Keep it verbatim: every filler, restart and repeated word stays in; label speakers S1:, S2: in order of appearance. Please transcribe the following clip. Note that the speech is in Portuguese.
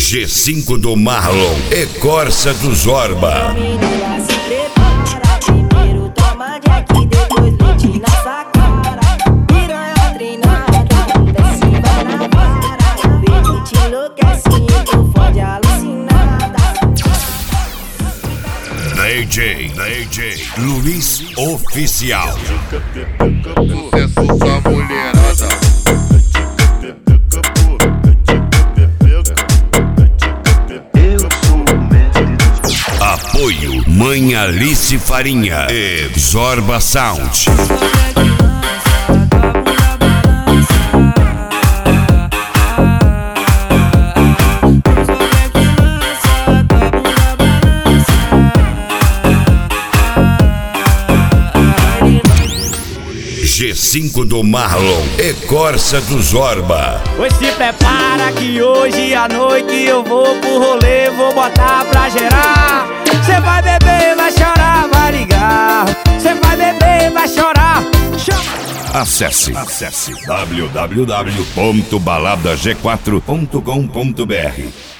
S1: G cinco do Marlon e Corsa do Zorba.
S2: Se prepara, primeiro toma Jack, depois leite na sacara. Piranha treinada, desce vai na vara. Vem que te enlouquece, tu fode alucinada.
S1: D J, D J Luiz Oficial.
S3: Sucesso pra mulherada.
S1: Apoio Mãe Alice Farinha e Zorba Sound. G cinco do Marlon e Corsa do Zorba.
S4: Pois se prepara que hoje à noite eu vou pro rolê, vou botar pra gerar. Cê vai beber, vai chorar, vai ligar. Cê vai beber, vai chorar. Chama.
S1: Acesse, acesse w w w ponto balada g quatro ponto com ponto b r.